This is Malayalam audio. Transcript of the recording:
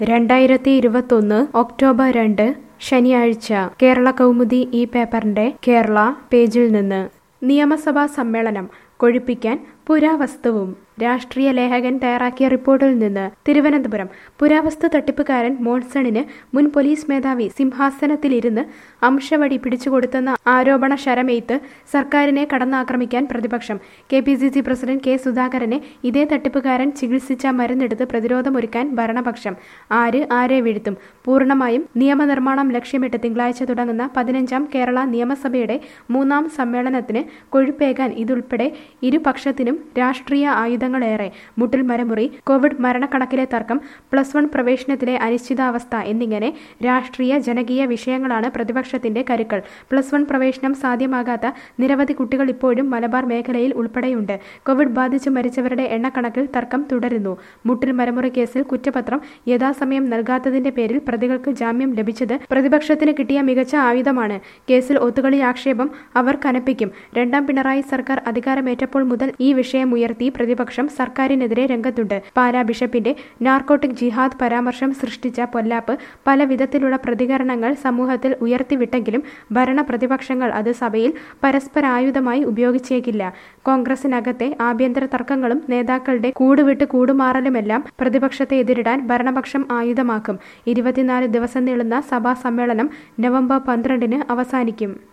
2021 ഒക്ടോബർ 2 ശനിയാഴ്ച കേരള കൗമുദി ഈ പേപ്പറിന്റെ കേരള പേജിൽ നിന്ന് നിയമസഭാ സമ്മേളനം കൊഴുപ്പിക്കാൻ പുരാവസ്തുവും രാഷ്ട്രീയ ലേഖകൻ തയ്യാറാക്കിയ റിപ്പോർട്ടിൽ നിന്ന് തിരുവനന്തപുരം പുരാവസ്തു തട്ടിപ്പുകാരൻ മോൺസണിന് മുൻ പോലീസ് മേധാവി സിംഹാസനത്തിലിരുന്ന് അംശവടി പിടിച്ചുകൊടുത്തെന്ന ആരോപണ ശരമെയ്ത്ത് സർക്കാരിനെ കടന്നാക്രമിക്കാൻ പ്രതിപക്ഷം. KPCC president K. സുധാകരനെ ഇതേ തട്ടിപ്പുകാരൻ ചികിത്സിച്ച മരുന്നെടുത്ത് പ്രതിരോധമൊരുക്കാൻ ഭരണപക്ഷം. ആരെ വീഴ്ത്തും? പൂർണ്ണമായും നിയമനിർമ്മാണം ലക്ഷ്യമിട്ട് തിങ്കളാഴ്ച തുടങ്ങുന്ന 15ാം കേരള നിയമസഭയുടെ 3ാം സമ്മേളനത്തിന് കൊഴുപ്പേകാൻ ഇതുൾപ്പെടെ ഇരുപക്ഷത്തിനും രാഷ്ട്രീയ ആയുധങ്ങളേറെ. മുട്ടിൽ മരമുറി, കോവിഡ് മരണക്കണക്കിലെ തർക്കം, +1 പ്രവേശനത്തിലെ അനിശ്ചിതാവസ്ഥ എന്നിങ്ങനെ രാഷ്ട്രീയ ജനകീയ വിഷയങ്ങളാണ് പ്രതിപക്ഷത്തിന്റെ കരുക്കൾ. +1 പ്രവേശനം സാധ്യമാകാത്ത നിരവധി കുട്ടികൾ ഇപ്പോഴും മലബാർ മേഖലയിൽ ഉൾപ്പെടെയുണ്ട്. കോവിഡ് ബാധിച്ചു മരിച്ചവരുടെ എണ്ണക്കണക്കിൽ തർക്കം തുടരുന്നു. മുട്ടിൽ മരമുറി കേസിൽ കുറ്റപത്രം യഥാസമയം നൽകാത്തതിന്റെ പേരിൽ പ്രതികൾക്ക് ജാമ്യം ലഭിച്ചത് പ്രതിപക്ഷത്തിന് കിട്ടിയ മികച്ച ആയുധമാണ്. കേസിൽ ഒത്തുകളി ആക്ഷേപം അവർ കനപ്പിക്കും. 2ാം പിണറായി സർക്കാർ അധികാരമേറ്റപ്പോൾ മുതൽ ഈ വിഷയം ഉയർത്തി പ്രതിപക്ഷം സർക്കാരിനെതിരെ രംഗത്തുണ്ട്. പാലാ ബിഷപ്പിന്റെ നാർക്കോട്ടിക് ജിഹാദ് പരാമർശം സൃഷ്ടിച്ച പൊല്ലാപ്പ് പല വിധത്തിലുള്ള പ്രതികരണങ്ങൾ സമൂഹത്തിൽ ഉയർത്തിവിട്ടെങ്കിലും ഭരണ പ്രതിപക്ഷങ്ങൾ അത് സഭയിൽ പരസ്പരായുധമായി ഉപയോഗിച്ചേക്കില്ല. കോൺഗ്രസിനകത്തെ ആഭ്യന്തര തർക്കങ്ങളും നേതാക്കളുടെ കൂടുവിട്ട് കൂടുമാറലുമെല്ലാം പ്രതിപക്ഷത്തെ എതിരിടാൻ ഭരണപക്ഷം ആയുധമാക്കും. 24 ദിവസം നീളുന്ന സഭാ സമ്മേളനം നവംബർ 12 അവസാനിക്കും.